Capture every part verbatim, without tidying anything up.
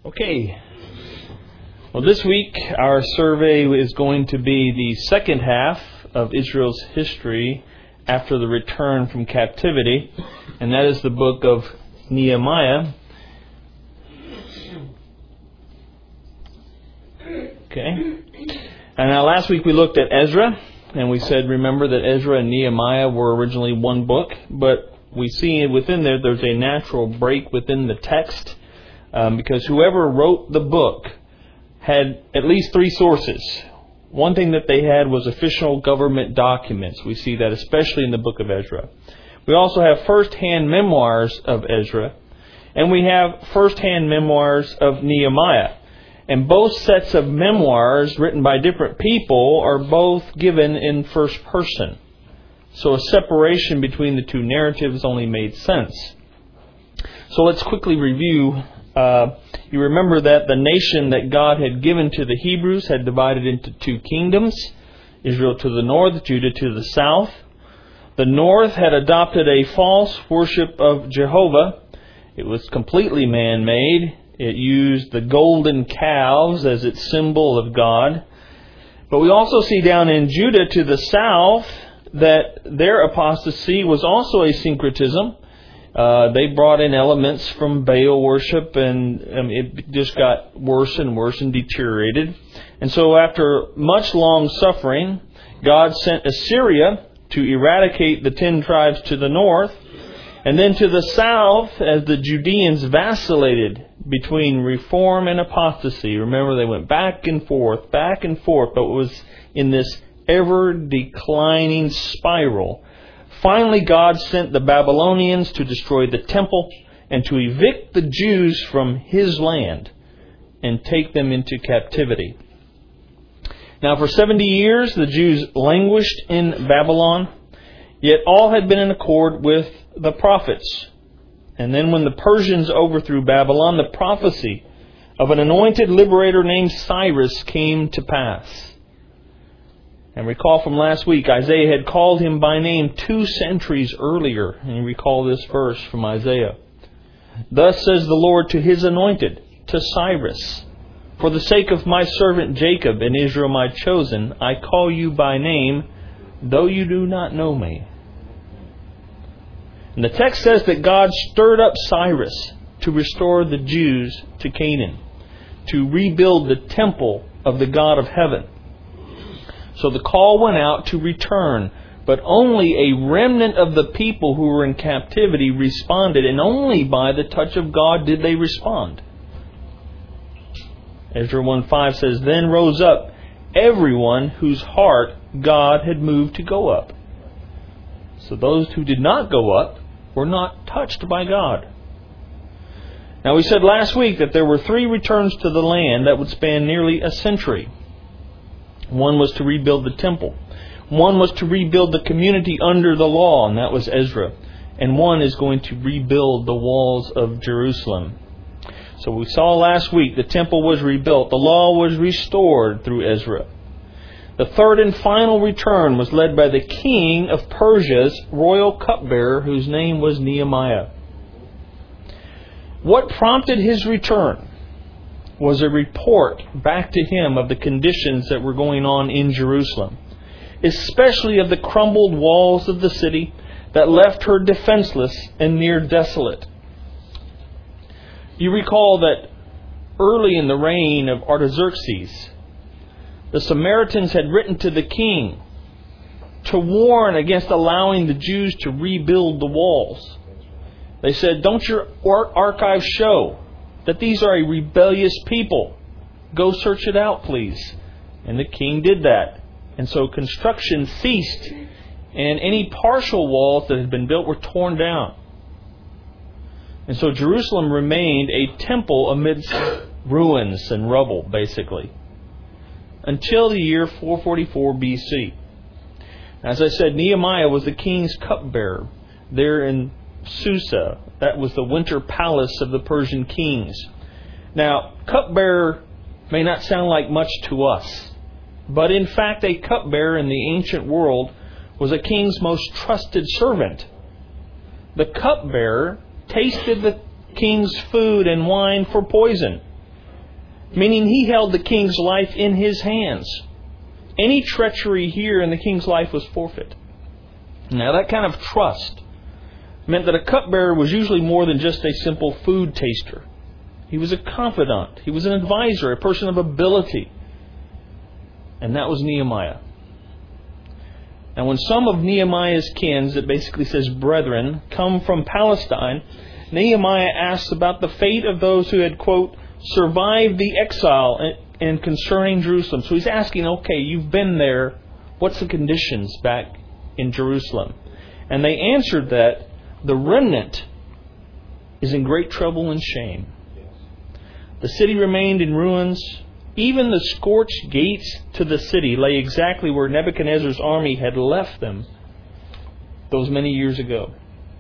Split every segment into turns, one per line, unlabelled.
Okay. Well, this week our survey is going to be the second half of Israel's history after the return from captivity, and that is the book of Nehemiah. Okay. And now last week we looked at Ezra, and we said, remember that Ezra and Nehemiah were originally one book, but we see within there there's a natural break within the text. Um, because whoever wrote the book had at least three sources. One thing that they had was official government documents. We see that especially in the book of Ezra. We also have first-hand memoirs of Ezra, and we have first-hand memoirs of Nehemiah. And both sets of memoirs written by different people are both given in first person. So a separation between the two narratives only made sense. So let's quickly review. Uh, you remember that the nation that God had given to the Hebrews had divided into two kingdoms, Israel to the north, Judah to the south. The north had adopted a false worship of Jehovah. It was completely man-made. It used the golden calves as its symbol of God. But we also see down in Judah to the south that their apostasy was also a syncretism. Uh, they brought in elements from Baal worship, and um, it just got worse and worse and deteriorated. And so after much long suffering, God sent Assyria to eradicate the ten tribes to the north. And then to the south, as the Judeans vacillated between reform and apostasy. Remember, they went back and forth, back and forth, but it was in this ever-declining spiral. Finally, God sent the Babylonians to destroy the temple and to evict the Jews from His land and take them into captivity. Now, for seventy years, the Jews languished in Babylon, yet all had been in accord with the prophets. And then when the Persians overthrew Babylon, the prophecy of an anointed liberator named Cyrus came to pass. And recall from last week, Isaiah had called him by name two centuries earlier. And you recall this verse from Isaiah. Thus says the Lord to His anointed, to Cyrus, for the sake of my servant Jacob and Israel my chosen, I call you by name, though you do not know me. And the text says that God stirred up Cyrus to restore the Jews to Canaan, to rebuild the temple of the God of heaven. So the call went out to return, but only a remnant of the people who were in captivity responded, and only by the touch of God did they respond. Ezra one five says, Then rose up everyone whose heart God had moved to go up. So those who did not go up were not touched by God. Now we said last week that there were three returns to the land that would span nearly a century. One was to rebuild the temple. One was to rebuild the community under the law, and that was Ezra. And one is going to rebuild the walls of Jerusalem. So we saw last week the temple was rebuilt. The law was restored through Ezra. The third and final return was led by the king of Persia's royal cupbearer, whose name was Nehemiah. What prompted his return was a report back to him of the conditions that were going on in Jerusalem, especially of the crumbled walls of the city that left her defenseless and near desolate. You recall that early in the reign of Artaxerxes, the Samaritans had written to the king to warn against allowing the Jews to rebuild the walls. They said, don't your archives show that these are a rebellious people? Go search it out, please. And the king did that. And so construction ceased, and any partial walls that had been built were torn down. And so Jerusalem remained a temple amidst ruins and rubble, basically, until the year four forty-four B C. As I said, Nehemiah was the king's cupbearer there in Susa. That was the winter palace of the Persian kings. Now, cupbearer may not sound like much to us, but in fact a cupbearer in the ancient world was a king's most trusted servant. The cupbearer tasted the king's food and wine for poison. meaning he held the king's life in his hands. Any treachery here in the king's life was forfeit. Now that kind of trust meant that a cupbearer was usually more than just a simple food taster. He was a confidant. He was an advisor, a person of ability. And that was Nehemiah. Now when some of Nehemiah's kins, it basically says brethren, come from Palestine, Nehemiah asks about the fate of those who had, quote, survived the exile and concerning Jerusalem. So he's asking, okay, you've been there. What's the conditions back in Jerusalem? And they answered that the remnant is in great trouble and shame. The city remained in ruins. Even the scorched gates to the city lay exactly where Nebuchadnezzar's army had left them those many years ago.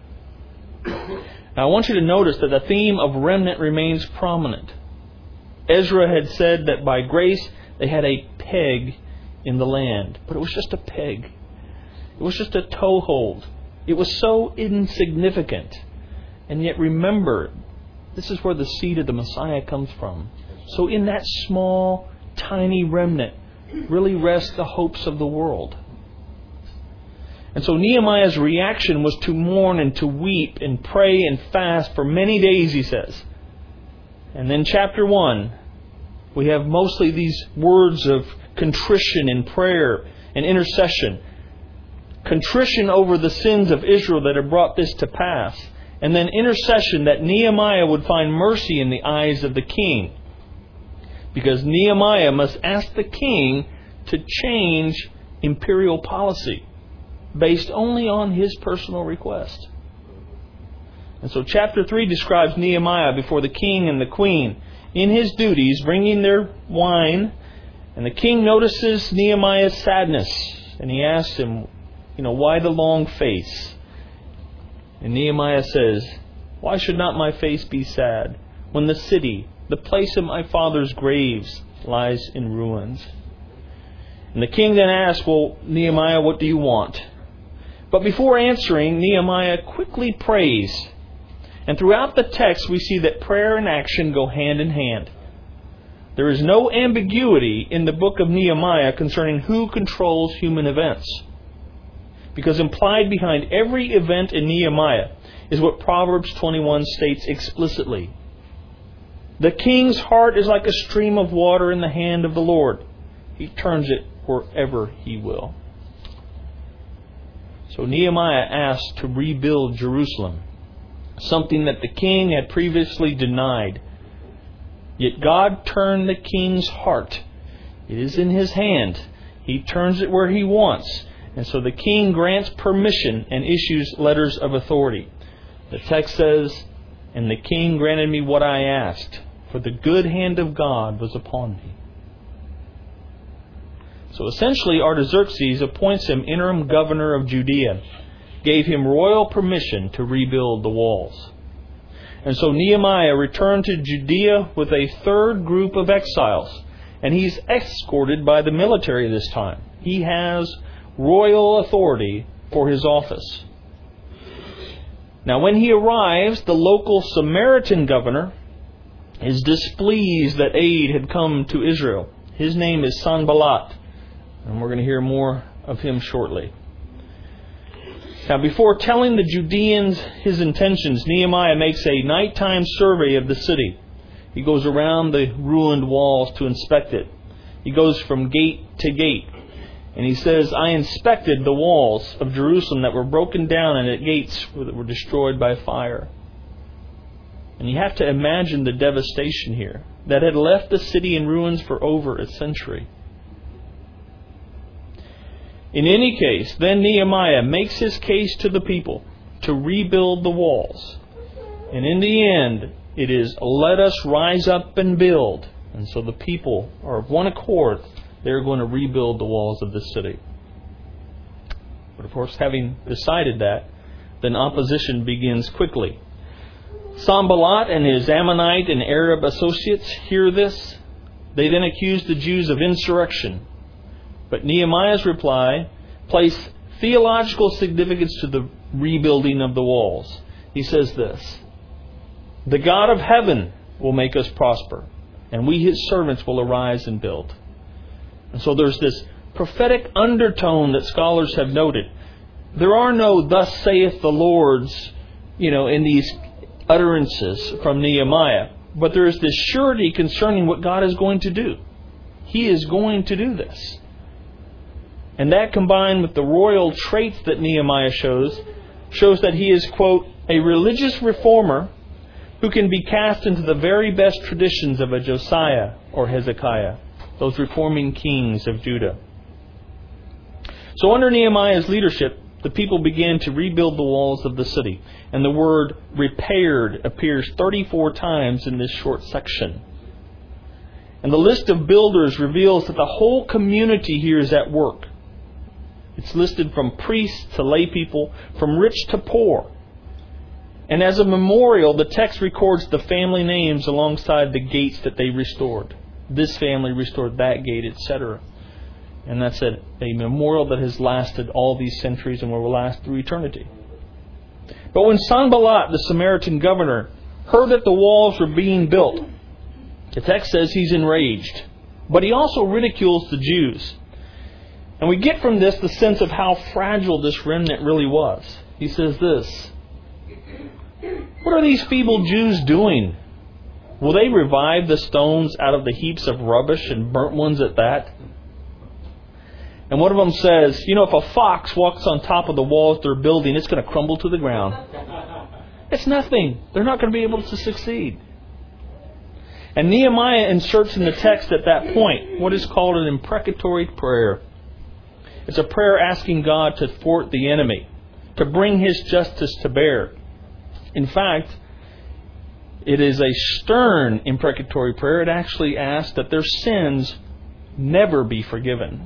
Now I want you to notice that the theme of remnant remains prominent. Ezra had said that by grace they had a peg in the land, but it was just a peg. It was just a toehold. It was so insignificant. And yet remember, this is where the seed of the Messiah comes from. So in that small, tiny remnant really rest the hopes of the world. And so Nehemiah's reaction was to mourn and to weep and pray and fast for many days, he says. And then chapter one, we have mostly these words of contrition and prayer and intercession. Contrition over the sins of Israel that had brought this to pass. And then intercession that Nehemiah would find mercy in the eyes of the king. Because Nehemiah must ask the king to change imperial policy based only on his personal request. And so chapter three describes Nehemiah before the king and the queen in his duties, bringing their wine. And the king notices Nehemiah's sadness. And he asks him, you know, why the long face? And Nehemiah says, why should not my face be sad when the city, the place of my father's graves, lies in ruins? And the king then asks, well, Nehemiah, what do you want? But before answering, Nehemiah quickly prays. And throughout the text, we see that prayer and action go hand in hand. There is no ambiguity in the book of Nehemiah concerning who controls human events. Because implied behind every event in Nehemiah is what Proverbs twenty-one states explicitly. The king's heart is like a stream of water in the hand of the Lord. He turns it wherever He will. So Nehemiah asked to rebuild Jerusalem, something that the king had previously denied. Yet God turned the king's heart. It is in His hand. He turns it where He wants. And so the king grants permission and issues letters of authority. The text says, and the king granted me what I asked, for the good hand of God was upon me. So essentially, Artaxerxes appoints him interim governor of Judea, gave him royal permission to rebuild the walls. And so Nehemiah returned to Judea with a third group of exiles, and he's escorted by the military this time. He has royal authority for his office. Now when he arrives, the local Samaritan governor is displeased that aid had come to Israel. His name is Sanballat, and we're going to hear more of him shortly. Now before telling the Judeans his intentions, Nehemiah makes a nighttime survey of the city. He goes around the ruined walls to inspect it. He goes from gate to gate. And he says, I inspected the walls of Jerusalem that were broken down and the gates that were destroyed by fire. And you have to imagine the devastation here that had left the city in ruins for over a century. In any case, then Nehemiah makes his case to the people to rebuild the walls. And in the end, it is, let us rise up and build. And so the people are of one accord. They're going to rebuild the walls of the city. But of course, having decided that, then opposition begins quickly. Sanballat and his Ammonite and Arab associates hear this. They then accuse the Jews of insurrection. But Nehemiah's reply placed theological significance to the rebuilding of the walls. He says this, the God of heaven will make us prosper, and we His servants will arise and build. And so there's this prophetic undertone that scholars have noted. There are no "thus saith the Lord's," you know, in these utterances from Nehemiah. But there is this surety concerning what God is going to do. He is going to do this. And that, combined with the royal traits that Nehemiah shows, shows that he is, quote, a religious reformer who can be cast into the very best traditions of a Josiah or Hezekiah, those reforming kings of Judah. So under Nehemiah's leadership, the people began to rebuild the walls of the city. And the word repaired appears thirty-four times in this short section. And the list of builders reveals that the whole community here is at work. It's listed from priests to lay people, from rich to poor. And as a memorial, the text records the family names alongside the gates that they restored. This family restored that gate, et cetera. And that's a, a memorial that has lasted all these centuries and will last through eternity. But when Sanballat, the Samaritan governor, heard that the walls were being built, the text says he's enraged. But he also ridicules the Jews. And we get from this the sense of how fragile this remnant really was. He says this, "What are these feeble Jews doing? Will they revive the stones out of the heaps of rubbish and burnt ones at that?" And one of them says, you know, if a fox walks on top of the walls they're building, it's going to crumble to the ground. It's nothing. They're not going to be able to succeed. And Nehemiah inserts in the text at that point what is called an imprecatory prayer. It's a prayer asking God to thwart the enemy, to bring His justice to bear. In fact, it is a stern imprecatory prayer. It actually asks that their sins never be forgiven.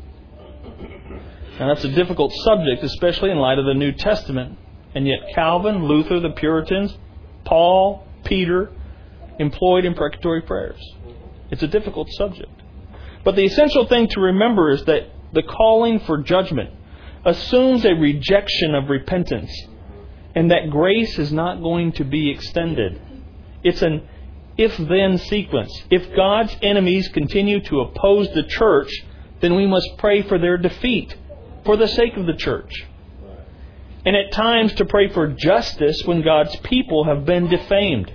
Now that's a difficult subject, especially in light of the New Testament. And yet Calvin, Luther, the Puritans, Paul, Peter employed imprecatory prayers. It's a difficult subject. But the essential thing to remember is that the calling for judgment assumes a rejection of repentance, and that grace is not going to be extended. It's an if-then sequence. If God's enemies continue to oppose the church, then we must pray for their defeat for the sake of the church. And at times to pray for justice when God's people have been defamed.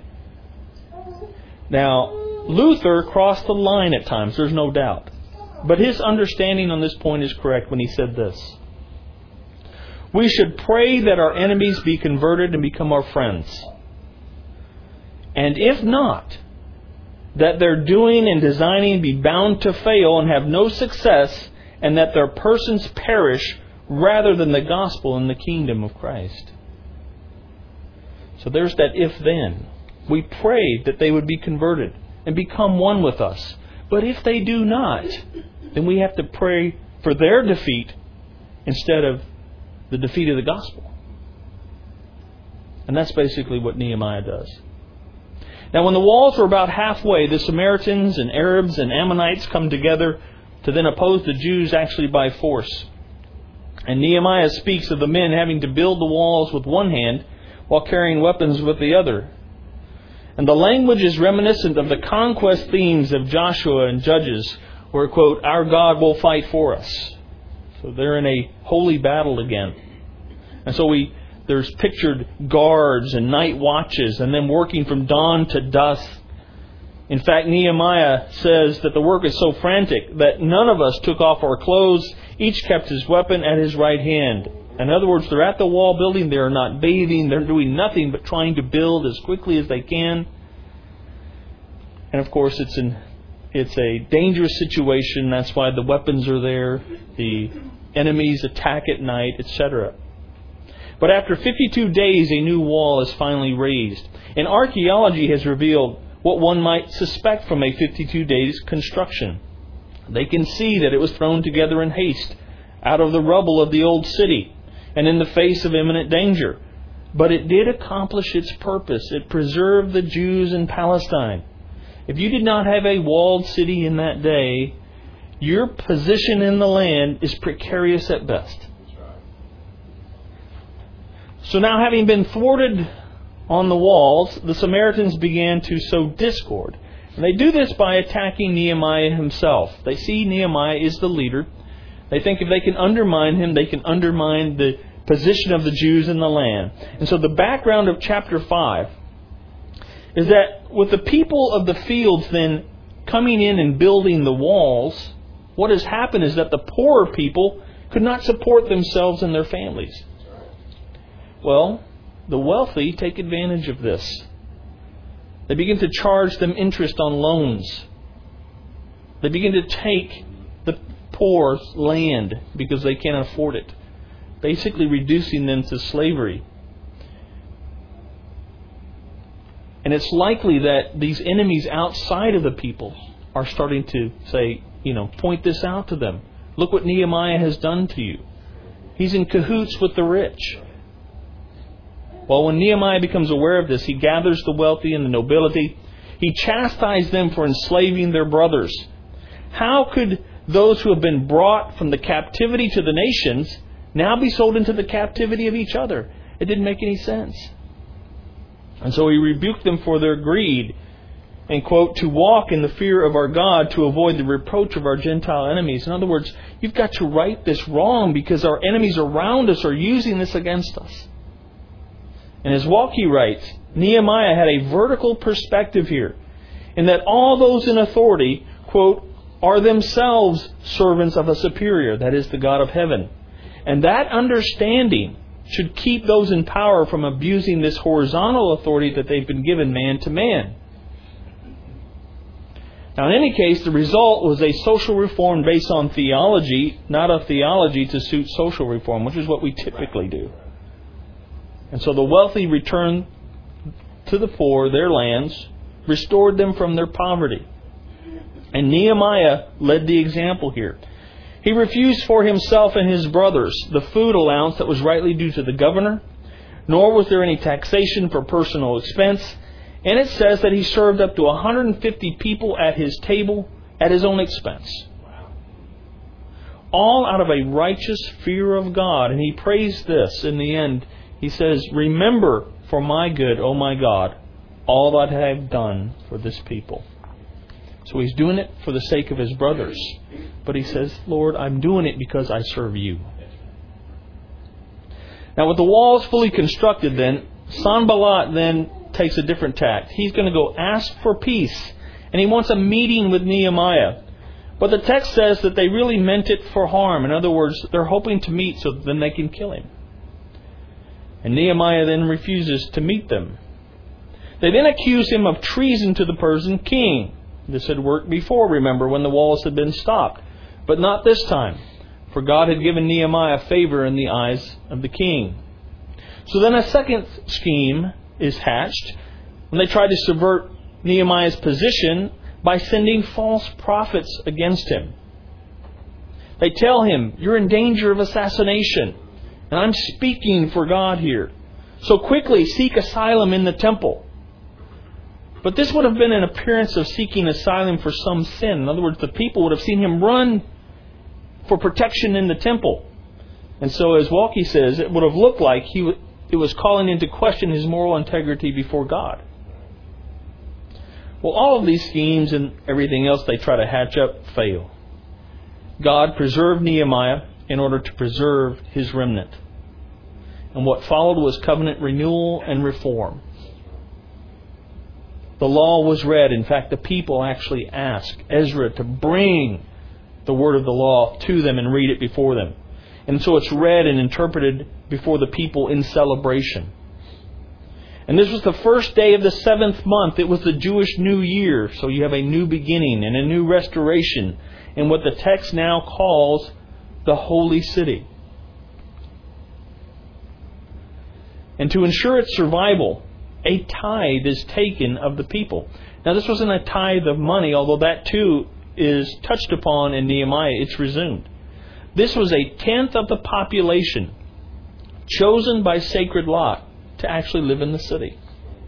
Now, Luther crossed the line at times, there's no doubt. But his understanding on this point is correct when he said this: we should pray that our enemies be converted and become our friends. And if not, that their doing and designing be bound to fail and have no success, and that their persons perish rather than the gospel and the kingdom of Christ. So there's that if-then. We pray that they would be converted and become one with us. But if they do not, then we have to pray for their defeat instead of the defeat of the gospel. And that's basically what Nehemiah does. Now, when the walls were about halfway, the Samaritans and Arabs and Ammonites come together to then oppose the Jews actually by force. And Nehemiah speaks of the men having to build the walls with one hand while carrying weapons with the other. And the language is reminiscent of the conquest themes of Joshua and Judges, where, quote, our God will fight for us. So they're in a holy battle again. And so we there's pictured guards and night watches and them working from dawn to dusk. In fact, Nehemiah says that the work is so frantic that none of us took off our clothes. Each kept his weapon at his right hand. In other words, they're at the wall building. They are not bathing. They're doing nothing but trying to build as quickly as they can. And of course, it's an it's a dangerous situation. That's why the weapons are there. The enemies attack at night, et cetera. But after fifty-two days, a new wall is finally raised. And archaeology has revealed what one might suspect from a fifty-two days construction. They can see that it was thrown together in haste, out of the rubble of the old city, and in the face of imminent danger. But it did accomplish its purpose. It preserved the Jews in Palestine. If you did not have a walled city in that day, your position in the land is precarious at best. So now, having been thwarted on the walls, the Samaritans began to sow discord And they do this by attacking Nehemiah himself. They see Nehemiah is the leader. They think if they can undermine him, they can undermine the position of the Jews in the land. And so the background of chapter five is that with the people of the fields then coming in and building the walls, what has happened is that the poorer people could not support themselves and their families. Well, the wealthy take advantage of this. They begin to charge them interest on loans. They begin to take the poor's land because they can't afford it, basically reducing them to slavery. And it's likely that these enemies outside of the people are starting to say, you know, point this out to them. Look what Nehemiah has done to you. He's in cahoots with the rich. Well, when Nehemiah becomes aware of this, he gathers the wealthy and the nobility. He chastised them for enslaving their brothers. How could those who have been brought from the captivity to the nations now be sold into the captivity of each other? It didn't make any sense. And so he rebuked them for their greed and, quote, to walk in the fear of our God to avoid the reproach of our Gentile enemies. In other words, you've got to right this wrong because our enemies around us are using this against us. And as Walke writes, Nehemiah had a vertical perspective here in that all those in authority, quote, are themselves servants of a superior, that is the God of heaven. And that understanding should keep those in power from abusing this horizontal authority that they've been given man to man. Now, in any case, the result was a social reform based on theology, not a theology to suit social reform, which is what we typically do. And so the wealthy returned to the poor their lands, restored them from their poverty. And Nehemiah led the example here. He refused for himself and his brothers the food allowance that was rightly due to the governor, nor was there any taxation for personal expense. And it says that he served up to one hundred fifty people at his table at his own expense. All out of a righteous fear of God. And he prays this in the end. He says, remember for my good, O my God, all that I have done for this people. So he's doing it for the sake of his brothers. But he says, Lord, I'm doing it because I serve you. Now with the walls fully constructed then, Sanballat then takes a different tact. He's going to go ask for peace. And he wants a meeting with Nehemiah. But the text says that they really meant it for harm. In other words, they're hoping to meet so that then they can kill him. And Nehemiah then refuses to meet them. They then accuse him of treason to the Persian king. This had worked before, remember, when the walls had been stopped. But not this time, for God had given Nehemiah favor in the eyes of the king. So then a second scheme is hatched when they try to subvert Nehemiah's position by sending false prophets against him. They tell him, you're in danger of assassination. And I'm speaking for God here. So quickly seek asylum in the temple. But this would have been an appearance of seeking asylum for some sin. In other words, the people would have seen him run for protection in the temple. And so, as Walke says, it would have looked like he w- it was calling into question his moral integrity before God. Well, all of these schemes and everything else they try to hatch up fail. God preserved Nehemiah in order to preserve his remnant. And what followed was covenant renewal and reform. The law was read. In fact, the people actually asked Ezra to bring the word of the law to them and read it before them. And so it's read and interpreted before the people in celebration. And this was the first day of the seventh month. It was the Jewish New Year. So you have a new beginning and a new restoration in what the text now calls the Holy City. And to ensure its survival, a tithe is taken of the people. Now this wasn't a tithe of money, although that too is touched upon in Nehemiah. It's resumed. This was a tenth of the population chosen by sacred lot to actually live in the city.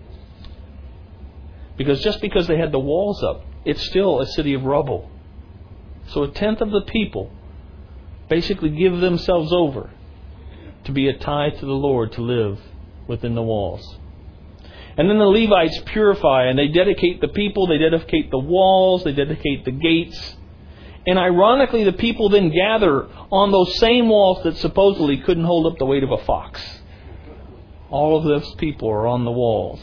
Because just because they had the walls up, it's still a city of rubble. So a tenth of the people basically give themselves over to be a tithe to the Lord to live within the walls. And then the Levites purify, and they dedicate the people, they dedicate the walls, they dedicate the gates. And ironically, the people then gather on those same walls that supposedly couldn't hold up the weight of a fox. All of those people are on the walls.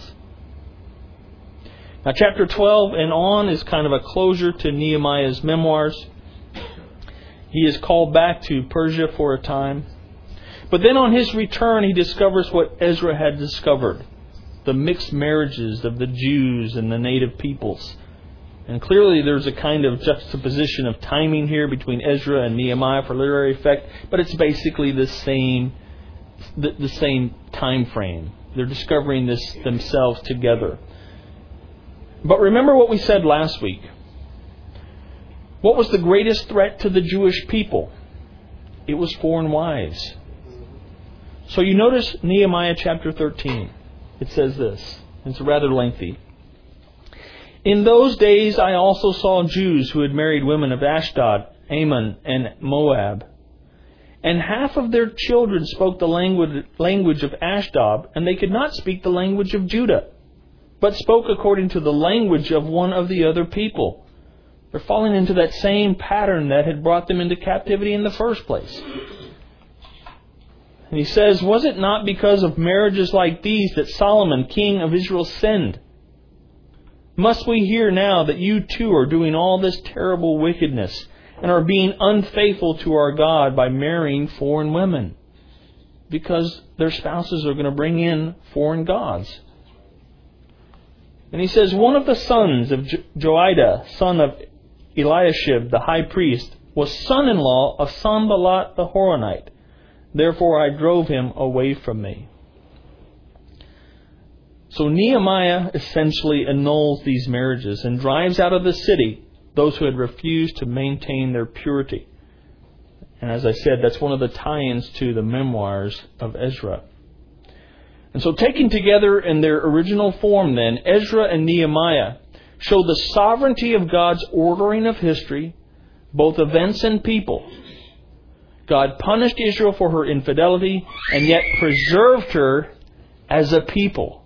Now, chapter twelve and on is kind of a closure to Nehemiah's memoirs. He is called back to Persia for a time. But then on his return, he discovers what Ezra had discovered. The mixed marriages of the Jews and the native peoples. And clearly there's a kind of juxtaposition of timing here between Ezra and Nehemiah for literary effect. But it's basically the same, the, the same time frame. They're discovering this themselves together. But remember what we said last week. What was the greatest threat to the Jewish people? It was foreign wives. So you notice Nehemiah chapter thirteen. It says this. It's rather lengthy. In those days I also saw Jews who had married women of Ashdod, Ammon, and Moab. And half of their children spoke the language, language of Ashdod, and they could not speak the language of Judah, but spoke according to the language of one of the other people. They're falling into that same pattern that had brought them into captivity in the first place. And he says, was it not because of marriages like these that Solomon, king of Israel, sinned? Must we hear now that you too are doing all this terrible wickedness and are being unfaithful to our God by marrying foreign women? Because their spouses are going to bring in foreign gods. And he says, one of the sons of jo- Joiada, son of Eliashib, the high priest, was son-in-law of Sanballat the Horonite. Therefore I drove him away from me. So Nehemiah essentially annuls these marriages and drives out of the city those who had refused to maintain their purity. And as I said, that's one of the tie-ins to the memoirs of Ezra. And so taken together in their original form then, Ezra and Nehemiah show the sovereignty of God's ordering of history, both events and people. God punished Israel for her infidelity and yet preserved her as a people.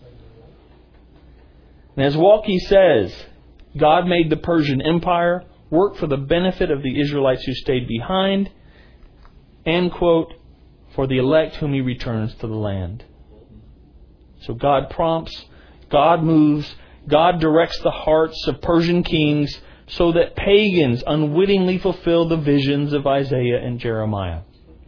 And as Walke says, God made the Persian Empire work for the benefit of the Israelites who stayed behind, and, quote, for the elect whom He returns to the land. So God prompts, God moves, God directs the hearts of Persian kings so that pagans unwittingly fulfill the visions of Isaiah and Jeremiah.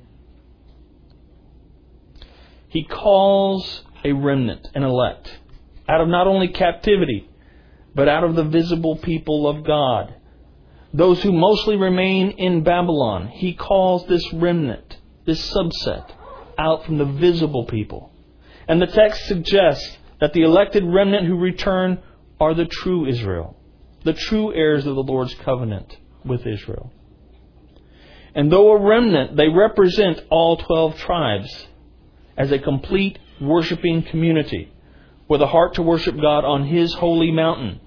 He calls a remnant, an elect, out of not only captivity, but out of the visible people of God. Those who mostly remain in Babylon, He calls this remnant, this subset, out from the visible people. And the text suggests that the elected remnant who return are the true Israel, the true heirs of the Lord's covenant with Israel. And though a remnant, they represent all twelve tribes as a complete worshiping community with a heart to worship God on His holy mountain.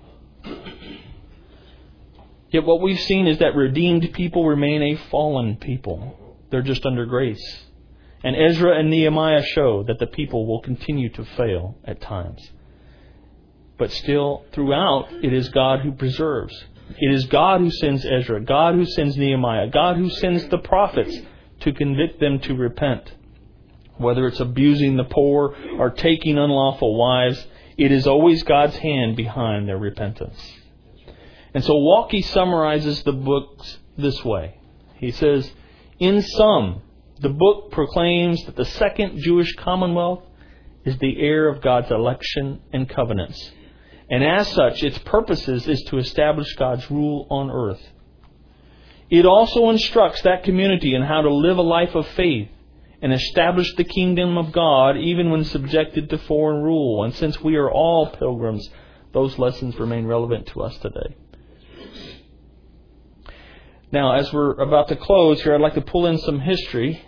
Yet what we've seen is that redeemed people remain a fallen people. They're just under grace. And Ezra and Nehemiah show that the people will continue to fail at times. But still, throughout, it is God who preserves. It is God who sends Ezra, God who sends Nehemiah, God who sends the prophets to convict them to repent. Whether it's abusing the poor or taking unlawful wives, it is always God's hand behind their repentance. And so Walke summarizes the books this way. He says, in sum, the book proclaims that the second Jewish commonwealth is the heir of God's election and covenants. And as such, its purposes is to establish God's rule on earth. It also instructs that community in how to live a life of faith and establish the kingdom of God even when subjected to foreign rule. And since we are all pilgrims, those lessons remain relevant to us today. Now, as we're about to close here, I'd like to pull in some history.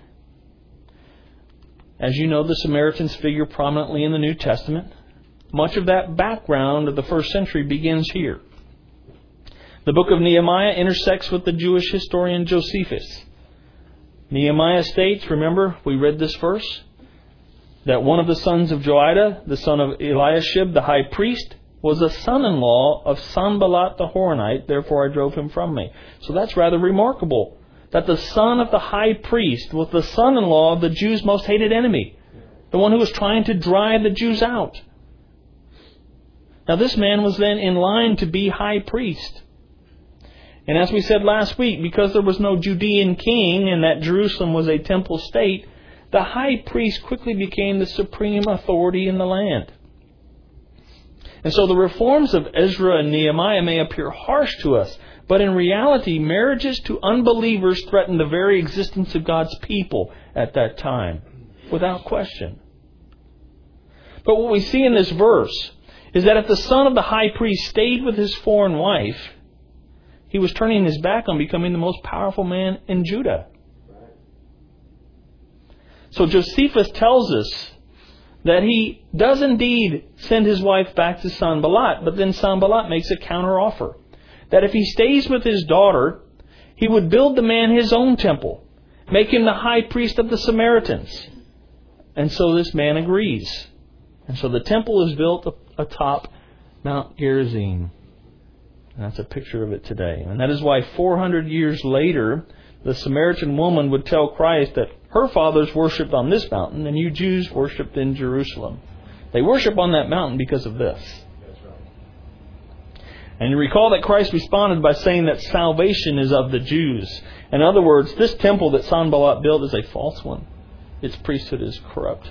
As you know, the Samaritans figure prominently in the New Testament. Much of that background of the first century begins here. The book of Nehemiah intersects with the Jewish historian Josephus. Nehemiah states, remember, we read this verse, that one of the sons of Joiada, the son of Eliashib, the high priest, was a son-in-law of Sanballat the Horonite, therefore I drove him from me. So that's rather remarkable, that the son of the high priest was the son-in-law of the Jews' most hated enemy, the one who was trying to drive the Jews out. Now this man was then in line to be high priest. And as we said last week, because there was no Judean king and that Jerusalem was a temple state, the high priest quickly became the supreme authority in the land. And so the reforms of Ezra and Nehemiah may appear harsh to us, but in reality, marriages to unbelievers threatened the very existence of God's people at that time, without question. But what we see in this verse is that if the son of the high priest stayed with his foreign wife, he was turning his back on becoming the most powerful man in Judah. So Josephus tells us that he does indeed send his wife back to Sanballat, but then Sanballat makes a counteroffer. That if he stays with his daughter, he would build the man his own temple, make him the high priest of the Samaritans. And so this man agrees. And so the temple is built atop Mount Gerizim. And that's a picture of it today. And that is why four hundred years later, the Samaritan woman would tell Christ that her fathers worshipped on this mountain and you Jews worshipped in Jerusalem. They worship on that mountain because of this.
That's right.
And you recall that Christ responded by saying that salvation is of the Jews. In other words, this temple that Sanballat built is a false one. Its priesthood is corrupt.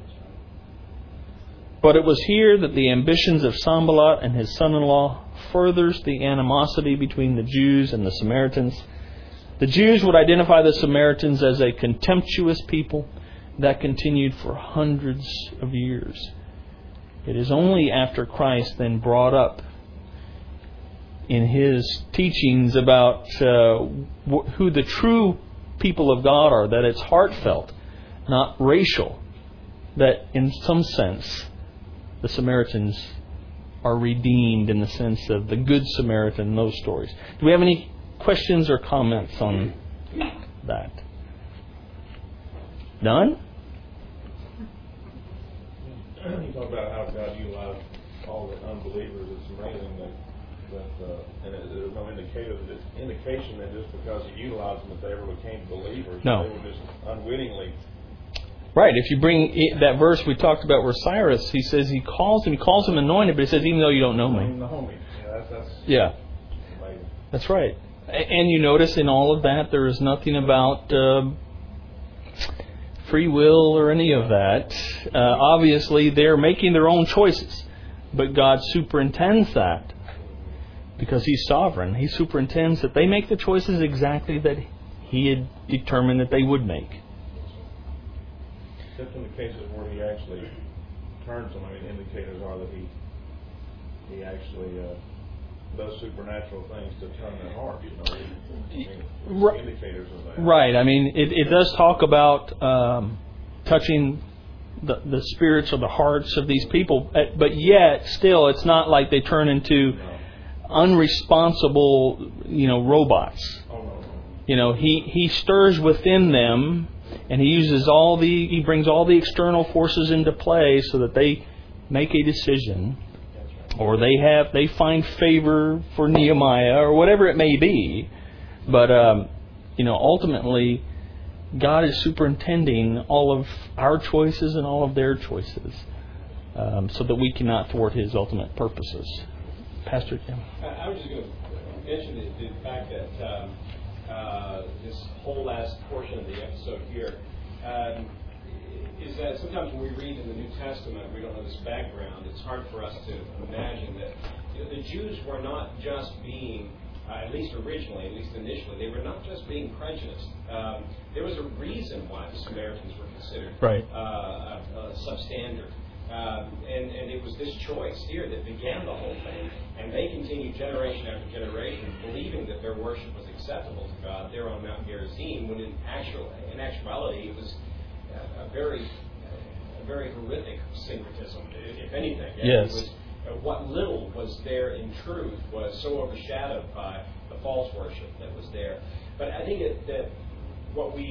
But it was here that the ambitions of Sanballat and his son-in-law furthers the animosity between the Jews and the Samaritans. The Jews would identify the Samaritans as a contemptuous people that continued for hundreds of years. It is only after Christ then brought up in His teachings about uh, who the true people of God are, that it's heartfelt, not racial, that in some sense the Samaritans are redeemed in the sense of the Good Samaritan, those stories. Do we have any questions or comments on that? None?
You talk about how God utilized all the unbelievers. It's amazing that, that uh, and it, there's no indicator that it's indication that just because He utilized them that they ever became believers.
No.
They were just unwittingly.
Right. If you bring that verse we talked about where Cyrus, he says he calls him, he calls him anointed, but he says, even though you don't know me.
Know me. Yeah, that's, that's
yeah.
amazing.
That's right. And you notice in all of that, there is nothing about uh, free will or any of that. Uh, obviously, they're making their own choices. But God superintends that because He's sovereign. He superintends that they make the choices exactly that He had determined that they would make.
Except in the cases where He actually turns them, I mean, indicators are that He He actually uh, does supernatural things to turn their hearts. You know, I mean,
right.
Indicators of that.
Right. I mean, it, it does talk about um, touching the, the spirits or the hearts of these people, but yet still, it's not like they turn into
No.
unresponsible, you know, robots.
Oh, no, no.
You know, he, he stirs within them, and he uses all the he brings all the external forces into play so that they make a decision, or they have they find favor for Nehemiah, or whatever it may be. But um, you know, ultimately, God is superintending all of our choices and all of their choices, um, so that we cannot thwart His ultimate purposes. Pastor Kim.
I was just going to mention the, the fact that um, uh, this whole last portion of the episode here um, is that sometimes when we read in the New Testament, we don't know this background. It's hard for us to imagine that you know, the Jews were not just being, uh, at least originally, at least initially, they were not just being prejudiced. Um, there was a reason why the Samaritans were considered
Right.
uh, a, a substandard. Um, and, and it was this choice here that began the whole thing. And they continued generation after generation believing that their worship was acceptable to God there on Mount Gerizim, when in, actual, in actuality it was a, a very a very horrific syncretism, if anything. And
yes.
It was, uh, what little was there in truth was so overshadowed by the false worship that was there. But I think it, that what we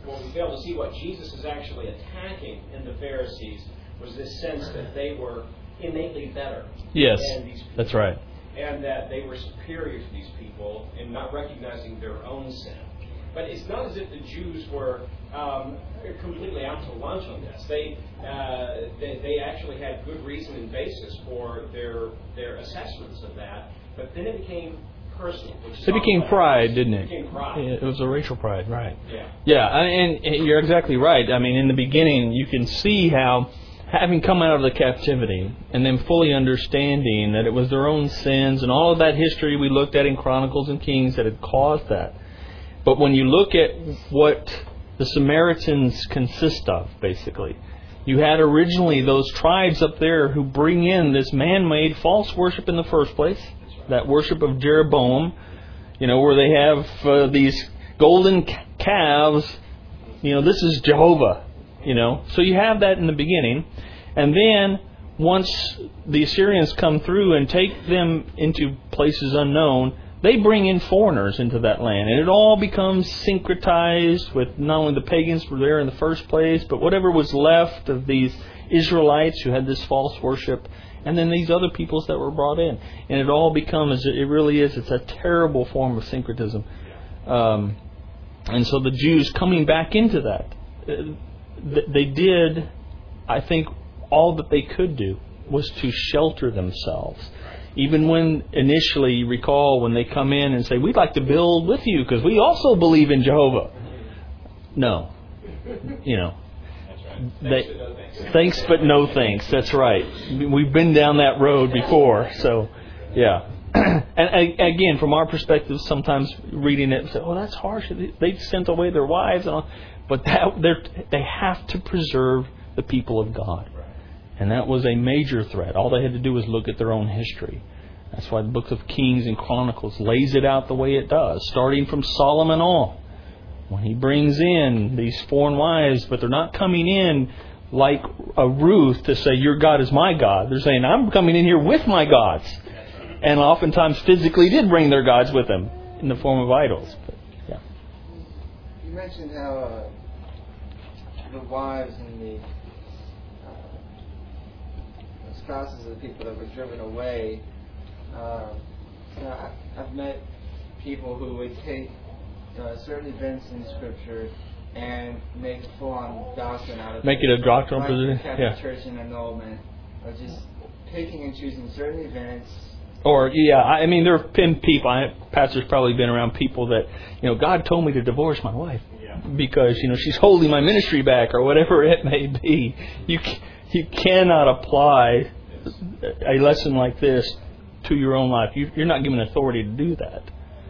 what we fail to see, what Jesus is actually attacking in the Pharisees was this sense that they were innately better
Yes,
than these people.
that's right.
And that they were superior to these people in not recognizing their own sin. But it's not as if the Jews were um, completely out to lunch on this. They, uh, they they actually had good reason and basis for their their assessments of that. But then it became personal. Which is
It became pride, didn't it?
It became pride.
It was a racial pride, right?
Yeah.
Yeah, and, and you're exactly right. I mean, in the beginning, you can see how, having come out of the captivity and then fully understanding that it was their own sins and all of that history we looked at in Chronicles and Kings that had caused that. But when you look at what the Samaritans consist of, basically, you had originally those tribes up there who bring in this man-made false worship in the first place, that worship of Jeroboam, you know, where they have uh, these golden calves. You know, this is Jehovah, you know. So you have that in the beginning. And then once the Assyrians come through and take them into places unknown, they bring in foreigners into that land. And it all becomes syncretized with not only the pagans who were there in the first place, but whatever was left of these Israelites who had this false worship, and then these other peoples that were brought in. And it all becomes, it really is, it's a terrible form of syncretism. Um, and so the Jews coming back into that, they did, I think, all that they could do was to shelter themselves. Even when initially, you recall, when they come in and say, we'd like to build with you because we also believe in Jehovah. No. You know.
That's right.
They,
Thanks, but no thanks.
Thanks, but no thanks. That's right. We've been down that road before. So, yeah. And again, from our perspective, sometimes reading it, we say, oh, that's harsh. They've sent away their wives. And all. But that, they have to preserve the people of God. And that was a major threat. All they had to do was look at their own history. That's why the book of Kings and Chronicles lays it out the way it does, starting from Solomon on. When he brings in these foreign wives, but they're not coming in like a Ruth to say, your God is my God. They're saying, I'm coming in here with my gods. And oftentimes physically did bring their gods with them in the form of idols. But, yeah.
You mentioned how uh, the wives and the spouses of the people that were driven away. Uh, you know, I, I've met people who would take uh, certain events in Scripture and make a full-on doctrine out of
make
it.
Make it a doctrinal
like
position?
The Catholic
Yeah.
Church and annulment, or just picking and choosing certain events.
Or, yeah, I mean, there have been people, I, pastor's probably been around people that, you know, God told me to divorce my wife
Yeah.
because, you know, she's holding my ministry back or whatever it may be. You You cannot apply a lesson like this to your own life. You, you're not given authority to do that.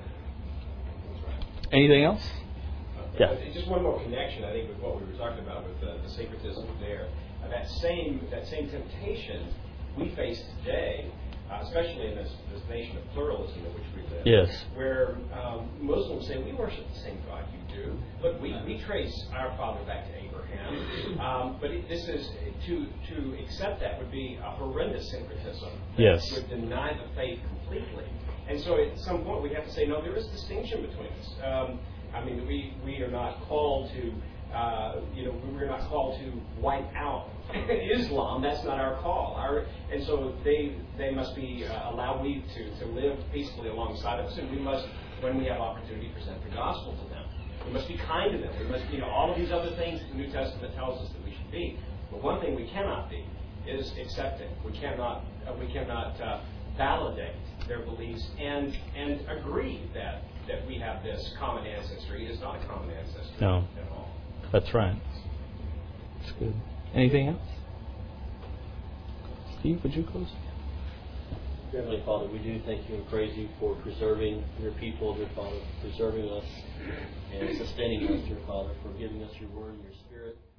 Anything else? Yeah.
Uh, just one more connection, I think, with what we were talking about with uh, the syncretism there. Uh, that same that same temptation we face today, uh, especially in this, this nation of pluralism in which we live.
Yes.
Where um, Muslims say, we worship the same God you do. Look, we, we trace our father back to Abraham. Um, but it, this is, to to accept that would be a horrendous syncretism.
Yes.
Would deny the faith completely. And so at some point we have to say, no, there is distinction between us. Um, I mean, we, we are not called to, uh, you know, we're not called to wipe out Islam. That's not our call. Our, and so they they must be uh, allowed we to, to live peacefully alongside of us, and we must, when we have opportunity, present the gospel to them. We must be kind to them. We must, you know, all of these other things that the New Testament tells us that we should be. But one thing we cannot be is accepting. We cannot uh, we cannot uh, validate their beliefs and and agree that that we have this common ancestry. It is not a common ancestry
No.
at all.
That's right. That's good. Anything else? Steve, would you close?
Heavenly Father, we do thank you and praise you for preserving your people, dear Father, preserving us and sustaining us, dear Father, for giving us your word and your spirit.